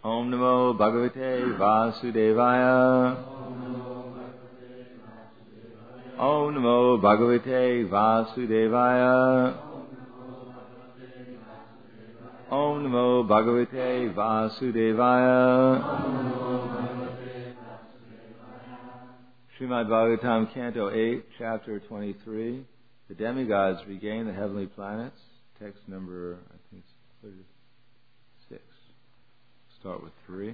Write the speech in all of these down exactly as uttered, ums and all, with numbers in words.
Om Namo Bhagavate Vasudevaya. Om Namo Bhagavate Vasudevaya. Om Namo Bhagavate Vasudevaya. Srimad Bhagavatam, Canto eight, Chapter twenty-three. The demigods regain the heavenly planets. Text number, I think it's six. Start with three.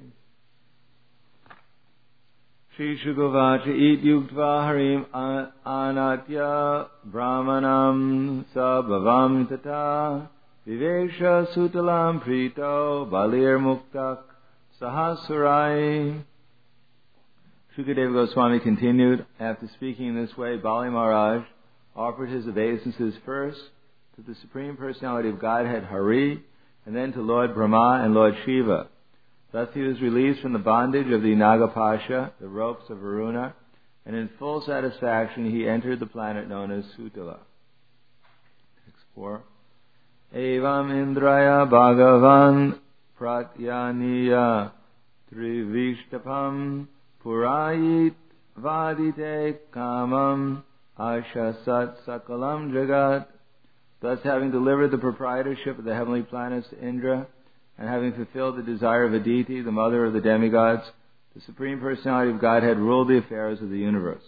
Shri Shugavacha it yuktva harim anatya brahmanam sabhavam tata vivesha sutalam prito balir muktak sahasurai. Shukadeva Goswami continued, after speaking in this way, Bali Maharaj offered his obeisances first to the Supreme Personality of Godhead Hari, and then to Lord Brahma and Lord Shiva. Thus he was released from the bondage of the Nagapasha, the ropes of Varuna, and in full satisfaction he entered the planet known as Sutala. Text four. Evam Indraya Bhagavan Pratyaniya Trivishtapam Purayit Vadite Kamam Ashasat Sakalam Jagat. Thus, having delivered the proprietorship of the heavenly planets to Indra, and having fulfilled the desire of Aditi, the mother of the demigods, the Supreme Personality of Godhead ruled the affairs of the universe.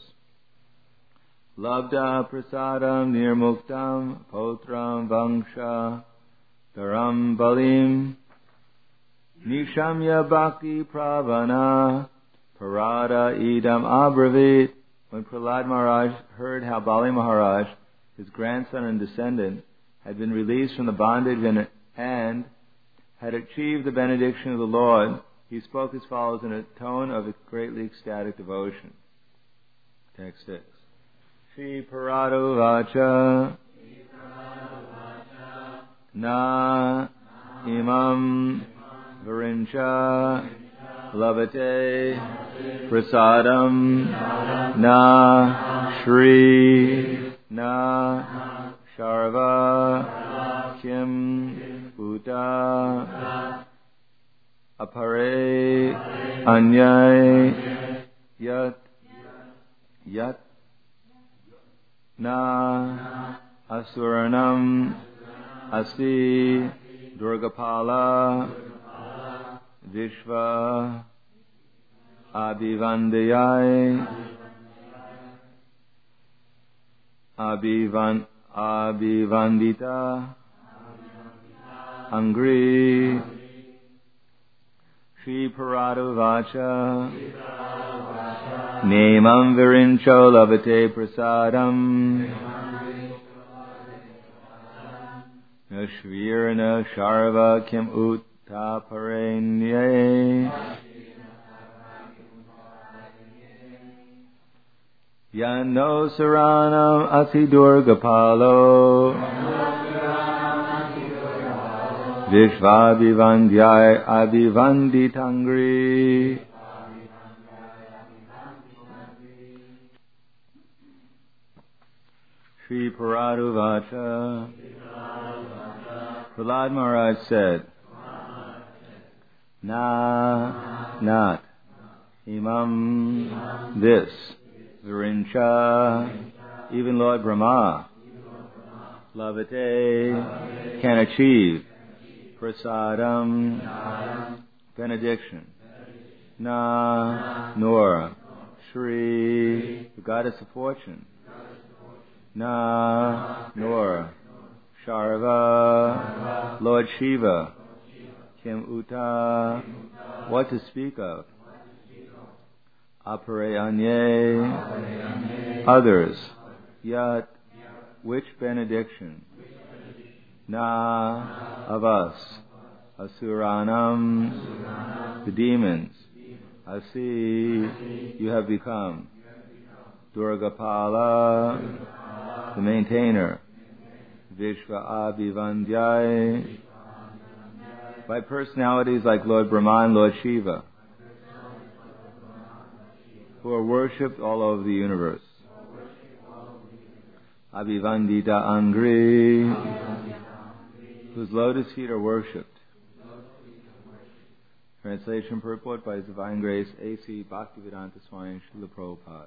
Labda prasadam nirmuktam potram vangsha dharam balim nishamya bhakti pravana parada idam abravit. When Prahlad Maharaj heard how Bali Maharaj, his grandson and descendant, had been released from the bondage and, and had achieved the benediction of the Lord, he spoke as follows in a tone of greatly ecstatic devotion. Text six. Shri Parado Vacha Na Imam Varincha Labate Prasadam Na Shri Na Sharva Kim Uta Apare Anyay Yat Yat Na Asuranam Asi Durgapala Vishva Abhivandayai Abhivan Abhivandita Angri Shri Parado Vacha Nemam Virincho Lavate Prasadam Nashvirna Sharva Kim Uttaparenye Yano Saranam Asidurgapalo Vishvabhivandyai Abhivanditangri. Shri Parado Vacha. Prahlad Maharaj said, Na, not, Imam, this, Virincha, even Lord Brahma, Lavate, can achieve, Prasadam, benediction, Na, nor, Shri, the goddess of fortune, Na, nor, Sharva, Lord Shiva, Kim Uta, what to speak of, Apare Anye, others, Yat, which benediction, Na, of us, Asuranam, the demons, Asi, you have become, Durgapala, the maintainer, Vishva Abhivandyai, by personalities like Lord Brahma and Lord Shiva, who are worshipped all over the universe. Abhivandita Angri, whose lotus feet are worshipped. Translation purport by His Divine Grace A C Bhaktivedanta Swami Srila Prabhupada.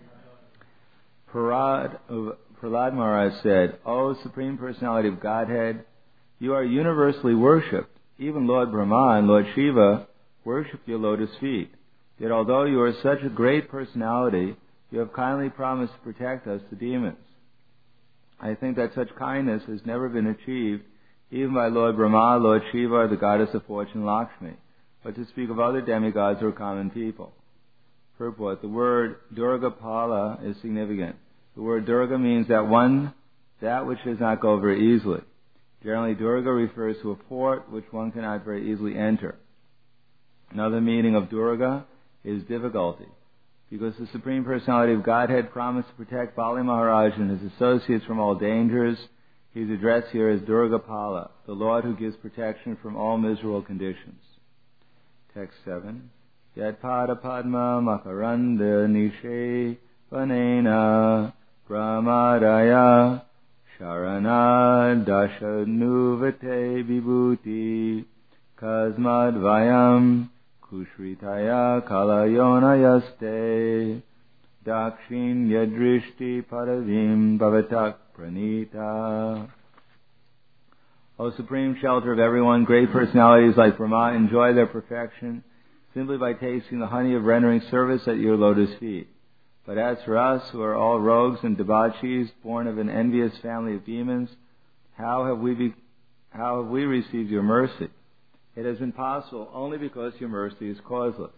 Parad, uh, Prahlad Maharaj said, O Supreme Personality of Godhead, you are universally worshipped. Even Lord Brahma and Lord Shiva worship your lotus feet. Yet although you are such a great personality, you have kindly promised to protect us, the demons. I think that such kindness has never been achieved even by Lord Brahma, Lord Shiva, or the goddess of fortune Lakshmi, but to speak of other demigods or common people. Purport: the word Durga Pala is significant. The word Durga means that one, that which does not go very easily. Generally, Durga refers to a fort which one cannot very easily enter. Another meaning of Durga is difficulty. Because the Supreme Personality of Godhead promised to protect Bali Maharaj and his associates from all dangers, he is addressed here as Durga Pala, the Lord who gives protection from all miserable conditions. Text seven. Yat pada padma makaranda nishe vanena pramadaya sharana dashanuvate vibhuti kasmad vayam kushritaya kalayona yaste dakshin yadrishti paravim bhavatak pranita. O Supreme Shelter of everyone, great personalities like Brahma enjoy their perfection simply by tasting the honey of rendering service at your lotus feet. But as for us, who are all rogues and debauchees, born of an envious family of demons, how have we be, how have we received your mercy? It has been possible only because your mercy is causeless.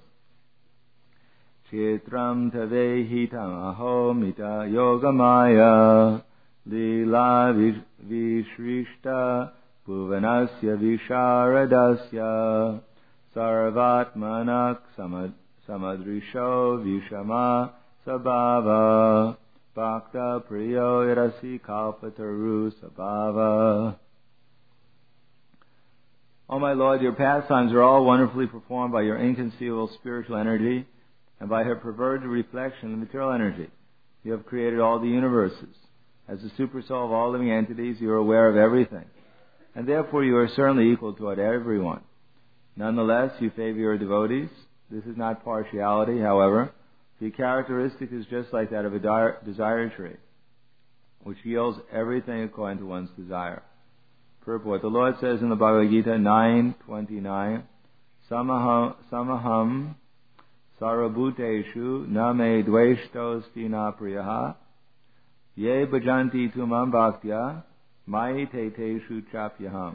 Chitram tavehitam aho mita yogamaya lila vishrishta bhuvanasya visharadasya sarvatmanak samadrisho vishama sabhava bhakta priyo irasi kalpataru sabhava. O my Lord, your pastimes are all wonderfully performed by your inconceivable spiritual energy and by her perverted reflection of material energy. You have created all the universes. As the supersoul of all living entities, you are aware of everything, and therefore you are certainly equal to everyone. Nonetheless, you favor your devotees. This is not partiality, however. The characteristic is just like that of a desire tree, which yields everything according to one's desire. Purport: the Lord says in the Bhagavad Gita nine twenty-nine, Samaham, samaham sarabhuteshu na me dveshtosti na priyaha ye bhajanti tumam bhaktya mai te teshu chapyaham.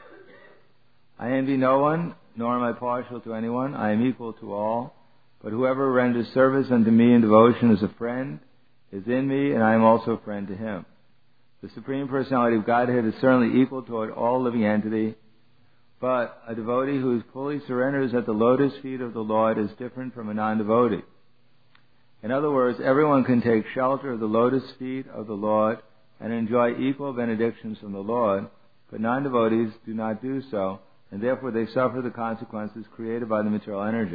I envy no one, nor am I partial to anyone. I am equal to all. But whoever renders service unto me in devotion as a friend is in me, and I am also a friend to him. The Supreme Personality of Godhead is certainly equal toward all living entity, but a devotee who fully surrenders at the lotus feet of the Lord is different from a non-devotee. In other words, everyone can take shelter of the lotus feet of the Lord and enjoy equal benedictions from the Lord, but non-devotees do not do so, and therefore they suffer the consequences created by the material energy.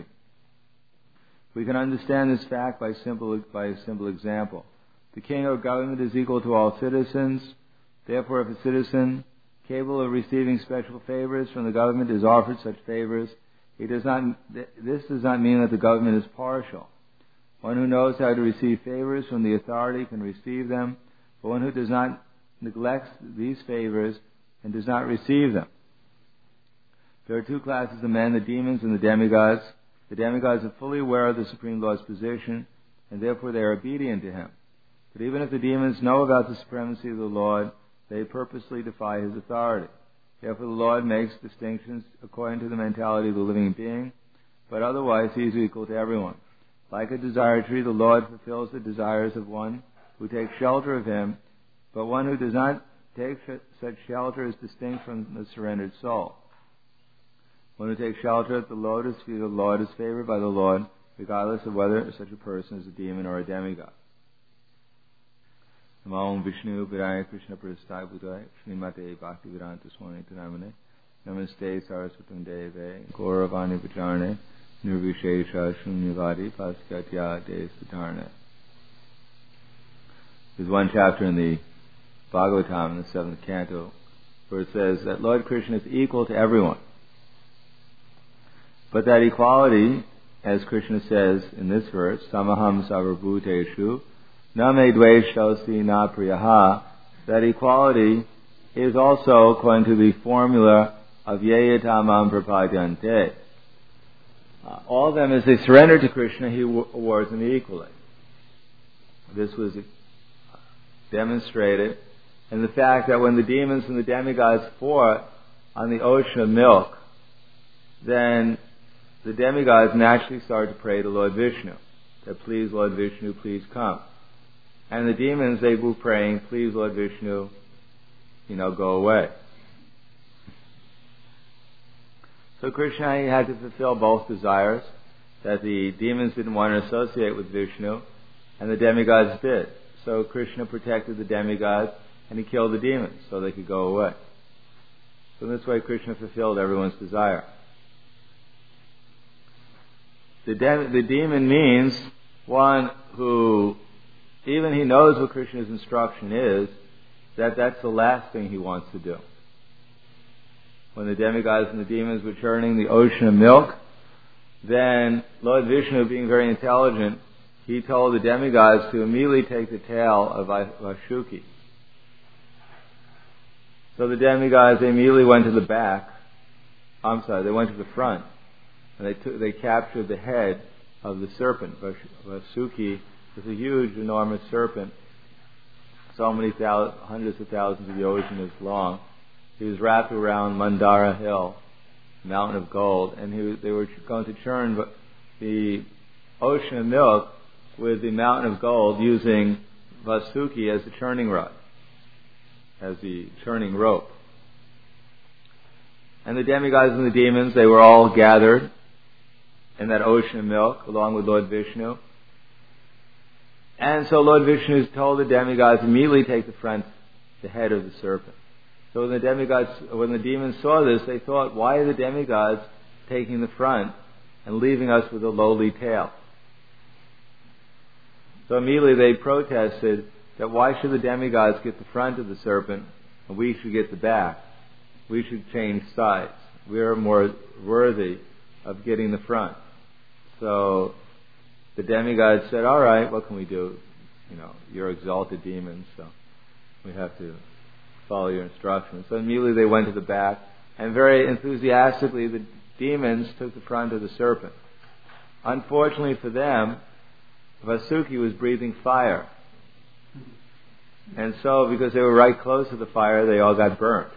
We can understand this fact by simple by a simple example. The king or government is equal to all citizens. Therefore, if a citizen capable of receiving special favors from the government is offered such favors, he does not. This does not mean that the government is partial. One who knows how to receive favors from the authority can receive them, but one who does not neglects these favors and does not receive them. There are two classes of men, the demons and the demigods. The demigods are fully aware of the Supreme Lord's position, and therefore they are obedient to him. But even if the demons know about the supremacy of the Lord, they purposely defy his authority. Therefore the Lord makes distinctions according to the mentality of the living being, but otherwise he is equal to everyone. Like a desire tree, the Lord fulfills the desires of one who takes shelter of him, but one who does not take such shelter is distinct from the surrendered soul. One who takes shelter at the lotus feet of the Lord is favored by the Lord, regardless of whether such a person is a demon or a demigod. Namo Vishnu Viraya Krishna Prasthaya Budaya Srimate Bhaktivedanta Swami Namane Namaste Saraswatam Deve Gauravani Vacharane Nirvishesha Shunyavadi Paskatya De Satarne. There's one chapter in the Bhagavatam in the seventh canto where it says that Lord Krishna is equal to everyone. But that equality, as Krishna says in this verse, samaham sarvabhuteshu na me dveshosi na priyaha, that equality is also according to the formula of yeyatamam prapadyante. Uh, all of them, as they surrender to Krishna, he w- awards them equally. This was demonstrated in the fact that when the demons and the demigods fought on the ocean of milk, then the demigods naturally started to pray to Lord Vishnu, that please Lord Vishnu, please come. And the demons, they were praying, please Lord Vishnu, you know, go away. So Krishna, he had to fulfill both desires, that the demons didn't want to associate with Vishnu, and the demigods did. So Krishna protected the demigods, and he killed the demons so they could go away. So in this way, Krishna fulfilled everyone's desire. The, de- the demon means one who, even he knows what Krishna's instruction is, that that's the last thing he wants to do. When the demigods and the demons were churning the ocean of milk, then Lord Vishnu, being very intelligent, he told the demigods to immediately take the tail of Vashuki. So the demigods, they immediately went to the back. I'm sorry, they went to the front. And they took, they captured the head of the serpent. Vasuki is a huge, enormous serpent. So many thousands, hundreds of thousands of yojanas long. He was wrapped around Mandara Hill, mountain of gold, and he was, they were going to churn the ocean of milk with the mountain of gold using Vasuki as the churning rod, as the churning rope. And the demigods and the demons, they were all gathered in that ocean of milk along with Lord Vishnu. And so Lord Vishnu told the demigods immediately take the front, the head of the serpent. So when the demigods, when the demons saw this, they thought, why are the demigods taking the front and leaving us with a lowly tail? So immediately they protested that why should the demigods get the front of the serpent and we should get the back? We should change sides. We are more worthy of getting the front. So the demigods said, all right, what can we do? You know, you're exalted demons, so we have to follow your instructions. So immediately they went to the back, and very enthusiastically the demons took the front of the serpent. Unfortunately for them, Vasuki was breathing fire. And so, because they were right close to the fire, they all got burnt.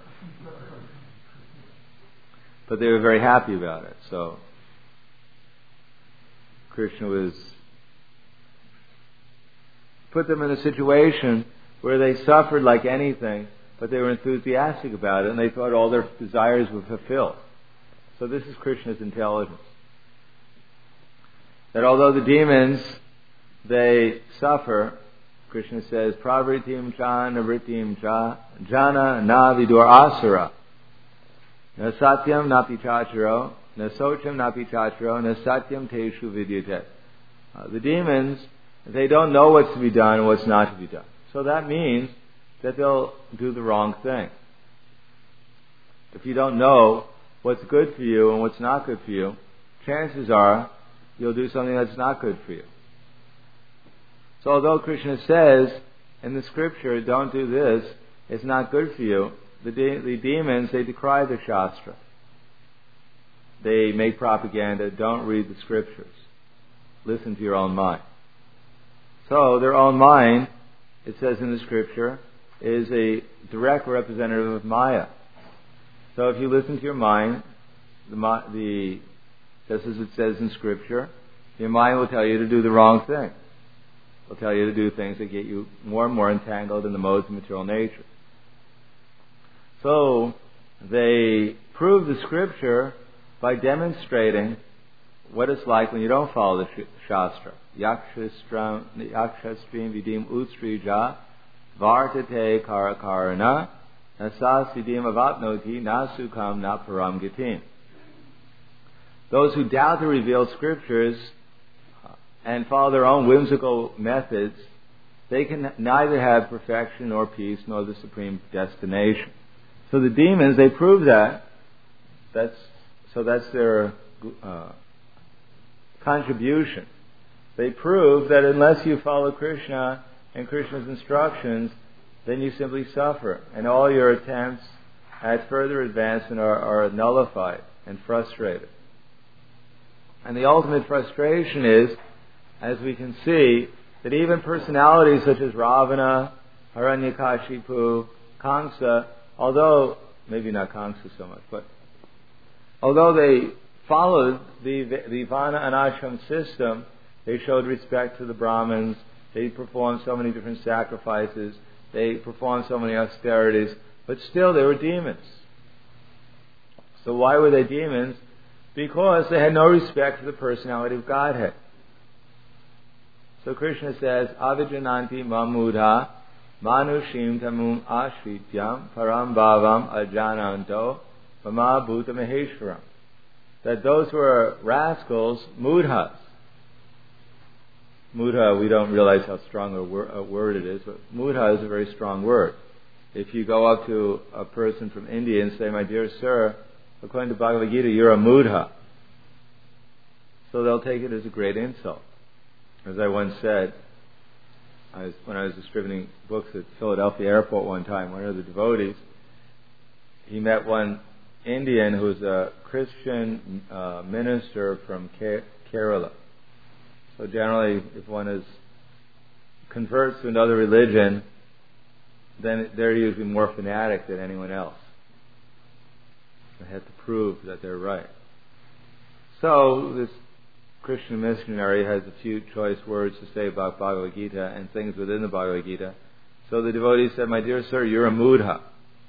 But they were very happy about it. So Krishna was put them in a situation where they suffered like anything, but they were enthusiastic about it, and they thought all their desires were fulfilled. So this is Krishna's intelligence. That although the demons, they suffer, Krishna says, pravritim cha navritim cha jana na vidur asura. Na satyam napi chacharo, na socham napi chacharo, na satyam teshu vidyate. Uh, the demons, they don't know what's to be done and what's not to be done. So that means that they'll do the wrong thing. If you don't know what's good for you and what's not good for you, chances are you'll do something that's not good for you. So although Krishna says in the scripture, don't do this, it's not good for you, the, de- the demons, they decry the Shastra. They make propaganda, don't read the scriptures. Listen to your own mind. So their own mind, it says in the scripture, is a direct representative of Maya. So if you listen to your mind, the, the just as it says in scripture, your mind will tell you to do the wrong thing. It'll tell you to do things that get you more and more entangled in the modes of material nature. So they prove the scripture by demonstrating what it's like when you don't follow the Shastra. Yakshastram yakshastrim vidim utstrija vartate karakarana nasasidim avapnoti nasukam naparam gitim. Those who doubt the revealed scriptures and follow their own whimsical methods, they can neither have perfection nor peace nor the supreme destination. So the demons, they prove that. That's so that's their uh, contribution. They prove that unless you follow Krishna and Krishna's instructions, then you simply suffer, and all your attempts at further advancement are, are nullified and frustrated. And the ultimate frustration is, as we can see, that even personalities such as Ravana, Hiranyakashipu, Kamsa, although, maybe not Kamsa so much, but although they followed the, the Vana and Ashram system, they showed respect to the Brahmins, they performed so many different sacrifices, they performed so many austerities, but still they were demons. So why were they demons? Because they had no respect for the personality of Godhead. So Krishna says, Avijananti mamudha manushim tamum ashrityam param bhavam ajananto mama bhuta maheshwaram. That those who are rascals, mudhas. Mudha, we don't realize how strong a, wor- a word it is, but mudha is a very strong word. If you go up to a person from India and say, my dear sir, according to Bhagavad Gita, you're a mudha, so they'll take it as a great insult. As I once said, I was, when I was distributing books at Philadelphia Airport one time, one of the devotees, he met one Indian who was a Christian uh, minister from Ke- Kerala. So generally, if one is converts to another religion, then they're usually more fanatic than anyone else. They have to prove that they're right. So this Christian missionary has a few choice words to say about Bhagavad Gita and things within the Bhagavad Gita. So the devotee said, my dear sir, you're a mudha.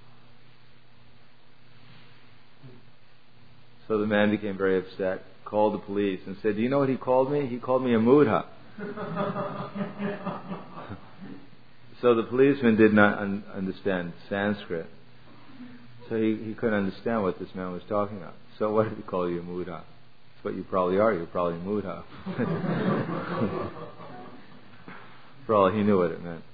So the man became very upset, called the police and said, do you know what he called me? He called me a mudha. So the policeman did not un- understand Sanskrit. So he, he couldn't understand what this man was talking about. So what did he call you, a mudha? That's what you probably are. You're probably a mudha. For all he knew what it meant.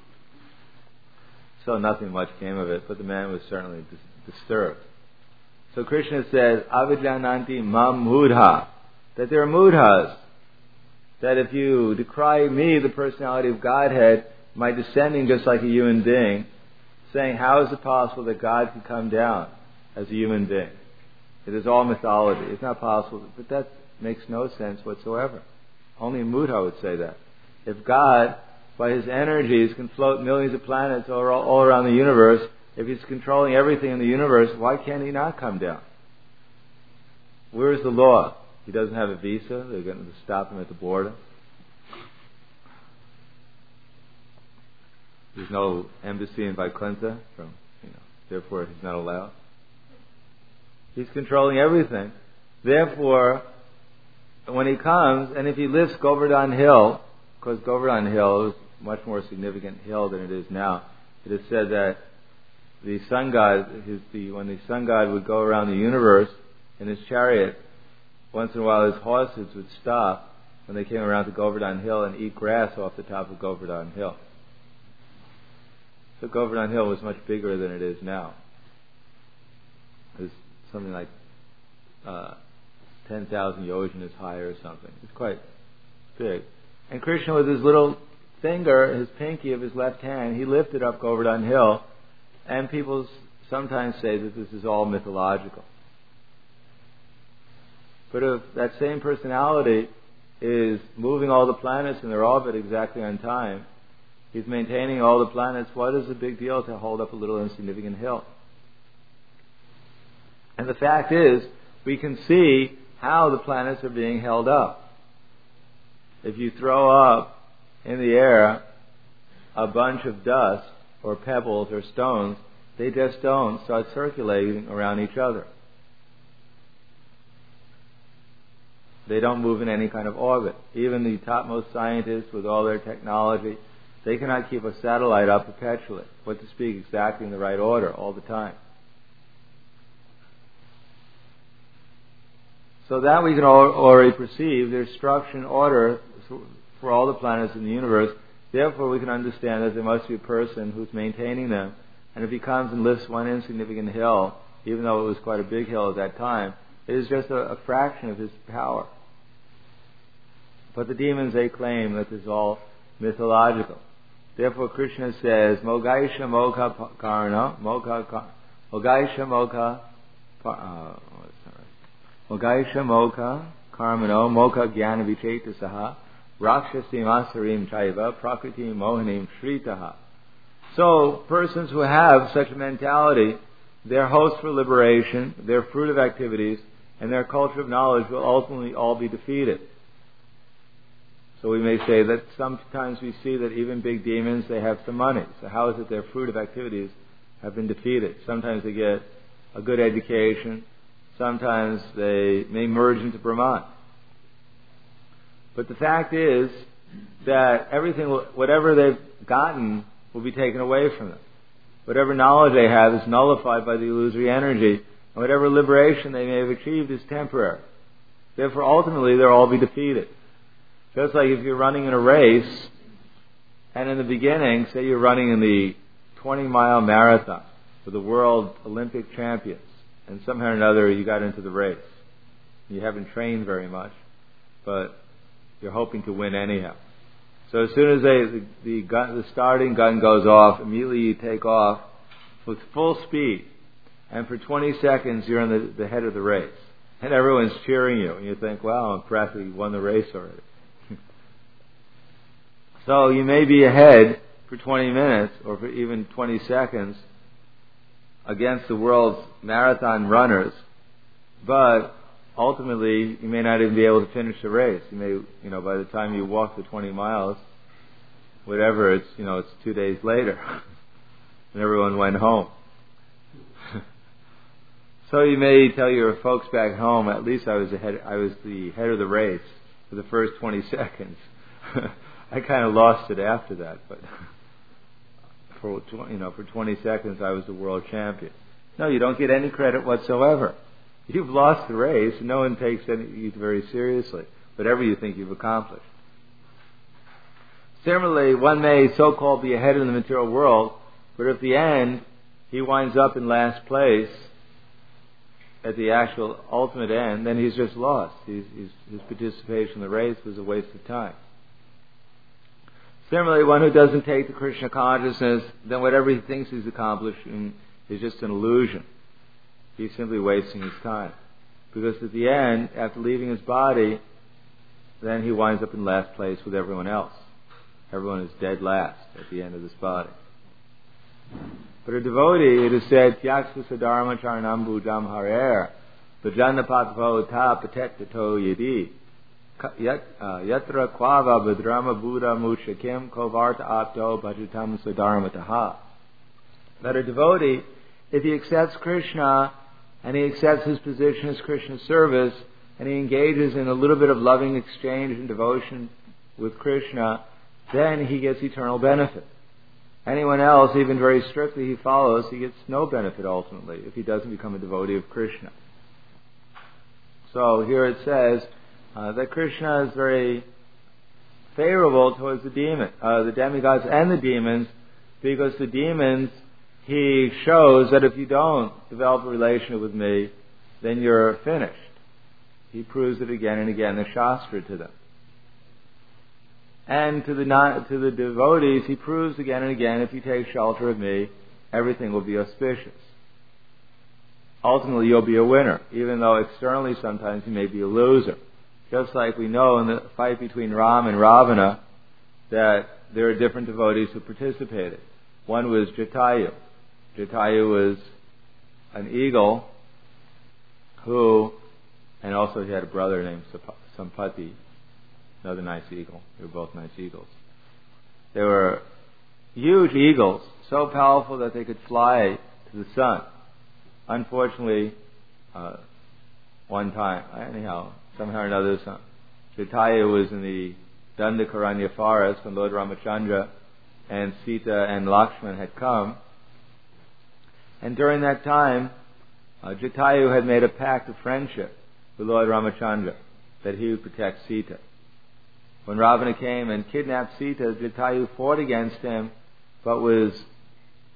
So nothing much came of it, but the man was certainly dis- disturbed. So Krishna says, Avijananti mam mudha, that there are mudhas, that if you decry me, the personality of Godhead, my descending just like a human being, saying, how is it possible that God can come down as a human being? It is all mythology. It's not possible. But that makes no sense whatsoever. Only a mudha would say that. If God, by His energies, can float millions of planets all, all around the universe, if He's controlling everything in the universe, why can't He not come down? Where's the law? He doesn't have a visa. They're going to stop him at the border. There's no embassy in Vaikuntha, from, you know, therefore He's not allowed. He's controlling everything. Therefore, when He comes, and if He lifts Govardhan Hill, because Govardhan Hill is a much more significant hill than it is now, it is said that the sun god, his, the, when the sun god would go around the universe in his chariot, once in a while his horses would stop when they came around to Govardhan Hill and eat grass off the top of Govardhan Hill. So Govardhan Hill was much bigger than it is now. It's something like uh, ten thousand yojanas high or something. It's quite big. And Krishna, with his little finger, his pinky of his left hand, he lifted up Govardhan Hill. And people sometimes say that this is all mythological. But if that same personality is moving all the planets in their orbit exactly on time, He's maintaining all the planets, what is the big deal to hold up a little insignificant hill? And the fact is, we can see how the planets are being held up. If you throw up in the air a bunch of dust, or pebbles or stones, they just don't start circulating around each other. They don't move in any kind of orbit. Even the topmost scientists with all their technology, they cannot keep a satellite up perpetually, what to speak exactly in the right order all the time. So that we can already perceive there's structure and order for all the planets in the universe. Therefore, we can understand that there must be a person who's maintaining them. And if he comes and lifts one insignificant hill, even though it was quite a big hill at that time, It is just a, a fraction of his power. But the demons, they claim that this is all mythological. Therefore, Krishna says, Mogaisha Mokha Karna, Mokha Mogaisha Mokha, uh, Mogaisha Mokha Karmano, Mokha Jnana Vichetasaha, Rakshasim Asarim Chaiva, Prakriti Mohanim Shritaha. So, persons who have such a mentality, their host for liberation, their fruit of activities, and their culture of knowledge will ultimately all be defeated. So we may say that sometimes we see that even big demons, they have some money. So how is it their fruit of activities have been defeated? Sometimes they get a good education. Sometimes they may merge into Brahman. But the fact is that everything, whatever they've gotten, will be taken away from them. Whatever knowledge they have is nullified by the illusory energy, and whatever liberation they may have achieved is temporary. Therefore, ultimately, they'll all be defeated. Just like if you're running in a race, and in the beginning, say you're running in the twenty-mile marathon for the world Olympic champions, and somehow or another you got into the race. You haven't trained very much, but you're hoping to win anyhow. So as soon as they, the, the, gun, the starting gun goes off, immediately you take off with full speed, and for twenty seconds you're in the, the head of the race, and everyone's cheering you, and you think, wow, I'm impressed, you won the race already. So you may be ahead for twenty minutes or for even twenty seconds against the world's marathon runners, but ultimately you may not even be able to finish the race. You may, you know, by the time you walk the twenty miles, whatever, it's, you know, it's two days later, and everyone went home. So you may tell your folks back home, at least I was ahead, I was the head of the race for the first twenty seconds. I kind of lost it after that, but for you know, for twenty seconds I was the world champion. No, you don't get any credit whatsoever. You've lost the race. No one takes any, you very seriously, whatever you think you've accomplished. Similarly, one may so-called be ahead in the material world, but at the end he winds up in last place at the actual ultimate end, then he's just lost. He's, he's, his participation in the race was a waste of time. Similarly, one who doesn't take the Krishna consciousness, then whatever he thinks he's accomplishing is just an illusion. He's simply wasting his time. Because at the end, after leaving his body, then he winds up in last place with everyone else. Everyone is dead last at the end of this body. But a devotee, it is said, Tyaksa Sadharma Charanam Bhujam Harer, Bhajanna Patavo Ta Patetato Yadi, Yatra Kvava Bhadrama Buddha Mushakim Kovarta Apto Bhajatam Sadharma Taha. That a devotee, if he accepts Krishna and he accepts his position as Krishna's service and he engages in a little bit of loving exchange and devotion with Krishna, then he gets eternal benefit. Anyone else, even very strictly he follows, he gets no benefit ultimately if he doesn't become a devotee of Krishna. So here it says uh, that Krishna is very favorable towards the demon, uh, the demigods and the demons, because the demons, he shows that if you don't develop a relationship with me, then you're finished. He proves it again and again, the Shastra to them. And to the non, to the devotees, he proves again and again, if you take shelter of me, everything will be auspicious. Ultimately, you'll be a winner, even though externally sometimes you may be a loser. Just like we know in the fight between Ram and Ravana, that there are different devotees who participated. One was Jatayu. Jatayu was an eagle who, and also he had a brother named Sampati, another nice eagle. They were both nice eagles. They were huge eagles, so powerful that they could fly to the sun. Unfortunately, uh, one time, anyhow, somehow or another, Jatayu was in the Dandakaranya forest when Lord Ramachandra and Sita and Lakshman had come. And during that time, uh, Jatayu had made a pact of friendship with Lord Ramachandra that he would protect Sita. When Ravana came and kidnapped Sita, Jatayu fought against him, but was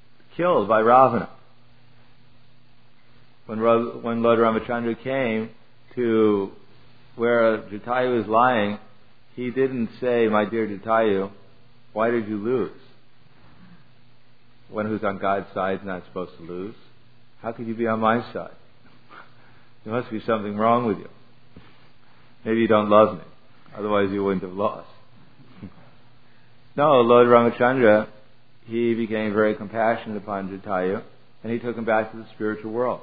killed by Ravana. When, Ra- when Lord Ramachandra came, to where Jatayu was lying, he didn't say, "My dear Jatayu, why did you lose?" One who's on God's side is not supposed to lose. How could you be on my side? There must be something wrong with you. Maybe you don't love me. Otherwise you wouldn't have lost. No, Lord Ramachandra, he became very compassionate upon Jatayu, and he took him back to the spiritual world.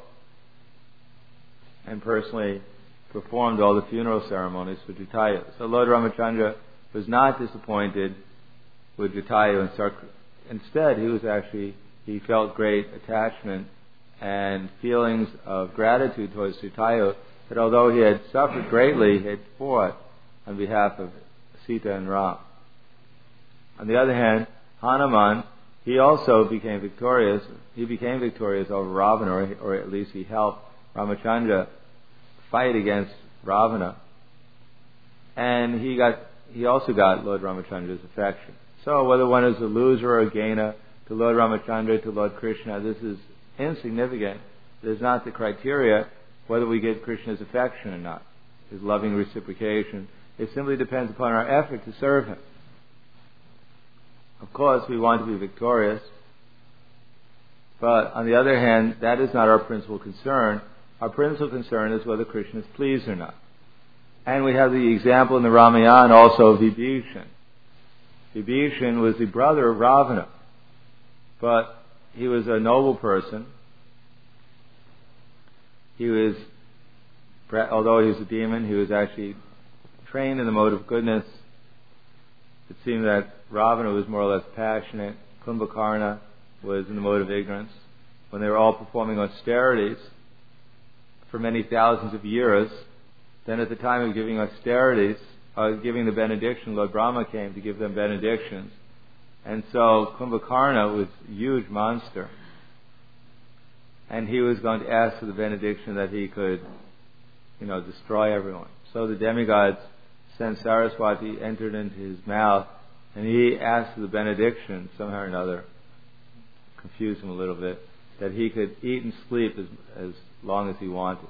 And personally performed all the funeral ceremonies for Jatayu. So Lord Ramachandra was not disappointed with Jatayu and Sark. Instead, he was actually, he felt great attachment and feelings of gratitude towards Jatayu, that although he had suffered greatly, he had fought on behalf of Sita and Ram. On the other hand, Hanuman, he also became victorious. He became victorious over Ravana, or, or at least he helped Ramachandra fight against Ravana. And he got, he also got Lord Ramachandra's affection. So whether one is a loser or a gainer, to Lord Ramachandra, to Lord Krishna, this is insignificant. It is not the criteria whether we get Krishna's affection or not, his loving reciprocation. It simply depends upon our effort to serve him. Of course, we want to be victorious, but on the other hand, that is not our principal concern. Our principal concern is whether Krishna is pleased or not. And we have the example in the Ramayana also of Vibhishan. Vibhishan was the brother of Ravana, but he was a noble person. He was, although he was a demon, he was actually trained in the mode of goodness. It seemed that Ravana was more or less passionate. Kumbhakarna was in the mode of ignorance. When they were all performing austerities for many thousands of years, then at the time of giving austerities, uh, giving the benediction, Lord Brahma came to give them benedictions. And so Kumbhakarna was a huge monster. And he was going to ask for the benediction that he could, you know, destroy everyone. So the demigods sent Saraswati, entered into his mouth, and he asked for the benediction, somehow or another, confused him a little bit, that he could eat and sleep as, as long as he wanted.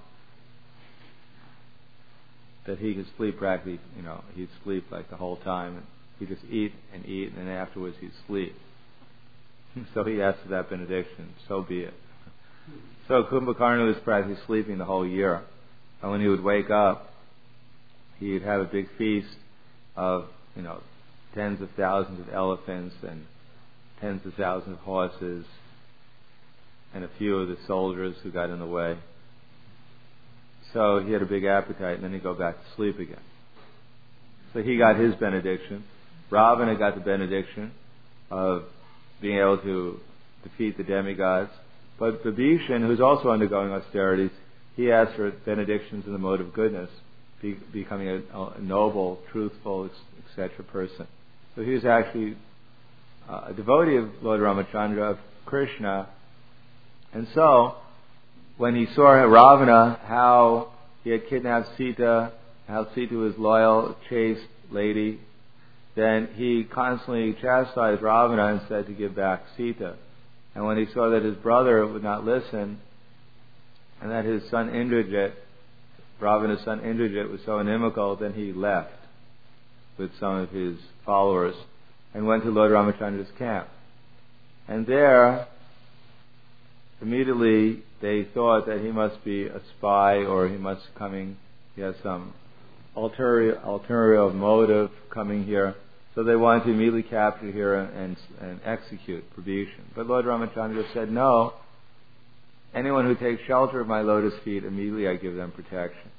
That he could sleep practically, you know, he'd sleep like the whole time, and he'd just eat and eat, and then afterwards he'd sleep. So he asked for that benediction, so be it. So Kumbhakarna was practically sleeping the whole year. And when he would wake up, he'd have a big feast of, you know, tens of thousands of elephants and tens of thousands of horses and a few of the soldiers who got in the way. So he had a big appetite, and then he'd go back to sleep again. So he got his benediction. Ravana got the benediction of being able to defeat the demigods. But Vibhishan, who's also undergoing austerities, he asked for benedictions in the mode of goodness, be, becoming a, a noble, truthful, et cetera person. So he was actually uh, a devotee of Lord Ramachandra, of Krishna. And so, when he saw Ravana, how he had kidnapped Sita, how Sita was loyal, chaste lady, then he constantly chastised Ravana and said to give back Sita. And when he saw that his brother would not listen, and that his son Indrajit, Ravana's son Indrajit, was so inimical, then he left with some of his followers and went to Lord Ramachandra's camp. And there, immediately they thought that he must be a spy, or he must be coming, he has some ulterior, ulterior motive coming here. So they wanted to immediately capture here and, and execute Vibhishan. But Lord Ramachandra said, no, anyone who takes shelter of my lotus feet, immediately I give them protection.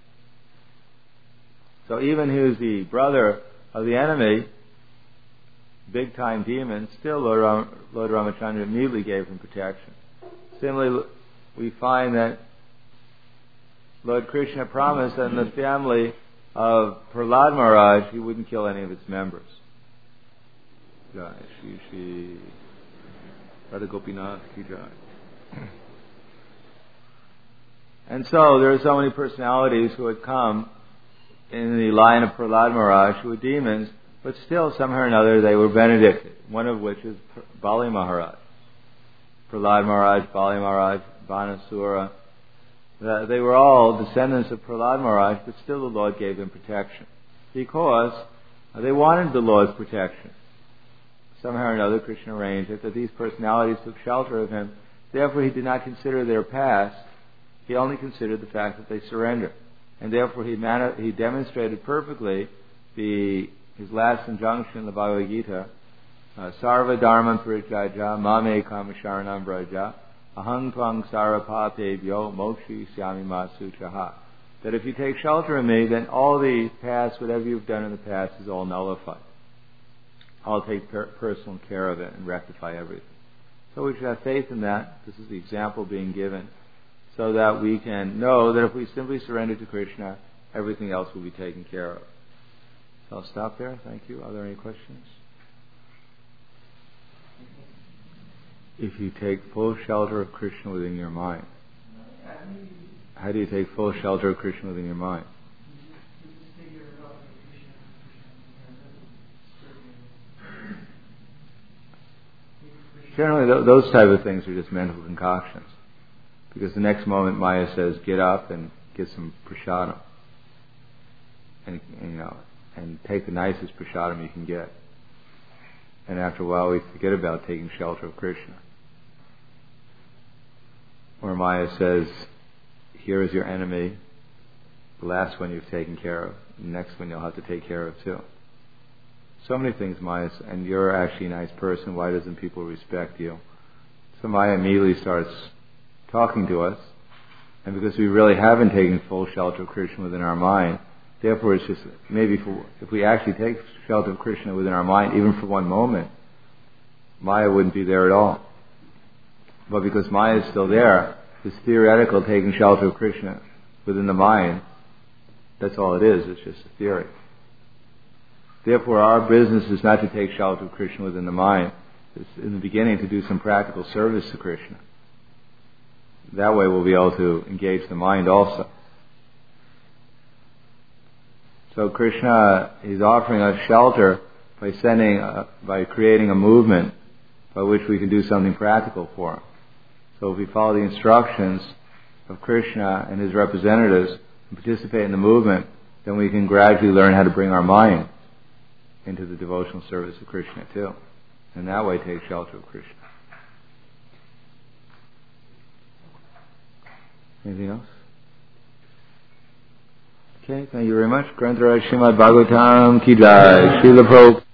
So even who's the brother of the enemy, big time demon, still Lord, Ram, Lord Ramachandra immediately gave him protection. Similarly, we find that Lord Krishna promised that in the family of Prahlad Maharaj, he wouldn't kill any of its members. Jai Shri Shri Radha Gopinath Ki Jai. And so there are so many personalities who had come in the line of Prahlad Maharaj who were demons, but still somehow or another they were benedicted, one of which is Bali Maharaj. Prahlad Maharaj, Bali Maharaj, Banasura, that they were all descendants of Prahlad Maharaj, but still the Lord gave them protection. Because they wanted the Lord's protection. Somehow or another, Krishna arranged it that these personalities took shelter of him. Therefore, he did not consider their past. He only considered the fact that they surrendered. And therefore, he, mani- he demonstrated perfectly the, his last injunction in the Bhagavad Gita, uh, Sarva Dharma Parijaja Mame Kama Sharanam Braja Ahang Tvang Sarapapebhyo Mokshi Syami Masu Chaha. That if you take shelter of me, then all the past, whatever you've done in the past, is all nullified. I'll take per- personal care of it and rectify everything. So we should have faith in that. This is the example being given, so that we can know that if we simply surrender to Krishna, everything else will be taken care of. So I'll stop there. Thank you. Are there any questions? If you take full shelter of Krishna within your mind, how do you take full shelter of Krishna within your mind? Generally, th- those type of things are just mental concoctions. Because the next moment Maya says, get up and get some prasadam. And, and, you know, and take the nicest prasadam you can get. And after a while we forget about taking shelter of Krishna. Or Maya says, here is your enemy, the last one you've taken care of, the next one you'll have to take care of too. So many things Maya says, and you're actually a nice person, why doesn't people respect you? So Maya immediately starts talking to us, and because we really haven't taken full shelter of Krishna within our mind, therefore it's just, maybe for, if we actually take shelter of Krishna within our mind, even for one moment, Maya wouldn't be there at all. But because Maya is still there, this theoretical taking shelter of Krishna within the mind, that's all it is, it's just a theory. Therefore our business is not to take shelter of Krishna within the mind, it's in the beginning to do some practical service to Krishna. That way we'll be able to engage the mind also. So Krishna is offering us shelter by sending, uh, by creating a movement by which we can do something practical for him. So if we follow the instructions of Krishna and his representatives and participate in the movement, then we can gradually learn how to bring our mind into the devotional service of Krishna too. And that way take shelter of Krishna. Anything else? Okay, thank you very much. Grantaraj Srimad Bhagavatam Ki Jai. Srila Prabhupada.